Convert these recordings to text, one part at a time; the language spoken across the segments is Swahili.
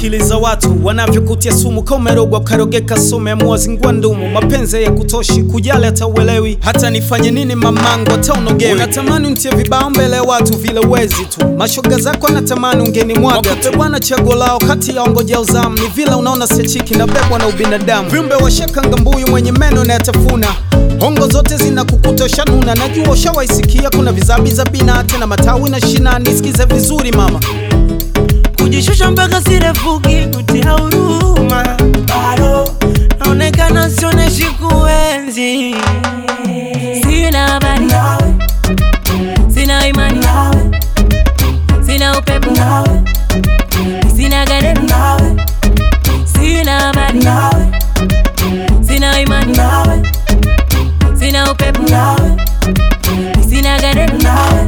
Sikiliza watu wanavyokutia sumu, komerogwa karogeka sume muwazingua ndumu. Mapenzi ya kutoshi kujali hata uelewi, hata nifanye nini mamangu hata unogewi. Unatamani untie vibao mbele ya watu vile wezi tu, mashoga zako natamani ungeni mwaga. Wakupe bwana chaguo lao kati ya ongoja uzamu, ni vile unaona sechiki na bebwa na ubinadamu. Viumbe washaka ngambuyu mwenye meno na yatafuna, hongo zote zina kukutosha nuna. Najua ushawaisikia kuna vizabi za binati na matawi na shina. Nisikize vizuri mama, kujishusha mpaka sirefuki kutia huruma. Bado naonekana sioneshi kuenzi. Sina habari nawe, sina imani nawe, sina upepo nawe, sina gari nawe. Sina habari nawe, sina imani nawe, sina upepo nawe, sina gari nawe.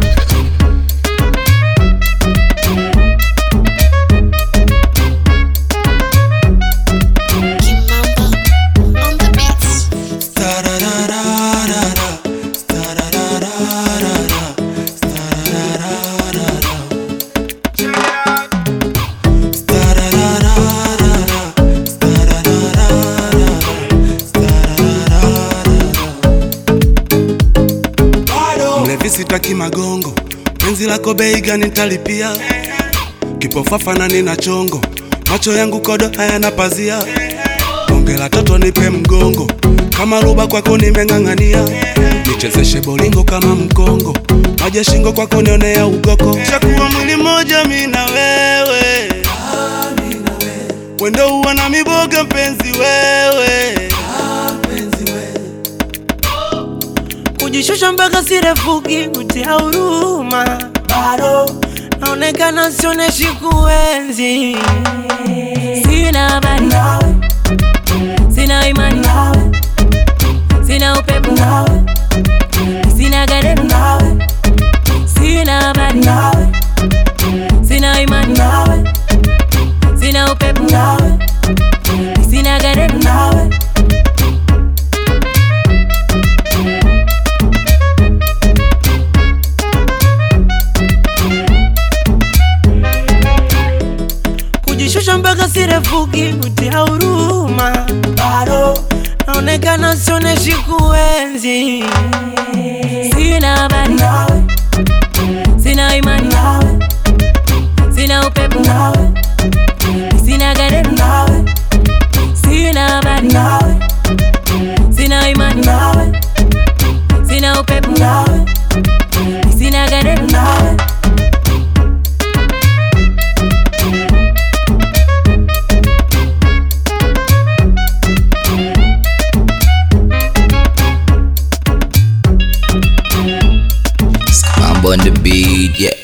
Sitaki magongo, penzi lako bei gani nitalipia? Kipofafa na nina chongo, macho yangu kodo hayana pazia. Bonge la toto nipe mgongo, kama ruba kwako nimeng'ang'ania. Nichezeshe bolingo kama mkongo, maji shingo kwako nionea ugoko. Chakuwa mwili moja mimi na wewe, wendo uwa na miboga mpenzi wewe. Kujishusha mpaka sirefuki kutia huruma. Bado naonekana sioneshi kuenzi. Sina habari nawe, sina imani nawe, sina upepo nawe, sina gari nawe. Sina habari nawe, sina imani nawe, sina upepo nawe, sina gari nawe. Kujishusha mpaka sirefuki kutia huruma. Bado naonekana sioneshi kuenzi. Sina habari nawe, sina imani nawe, sina upepo nawe, sina gari nawe. Sina habari nawe, sina imani nawe, sina upepo nawe, sina gari nawe. On the beat, yeah.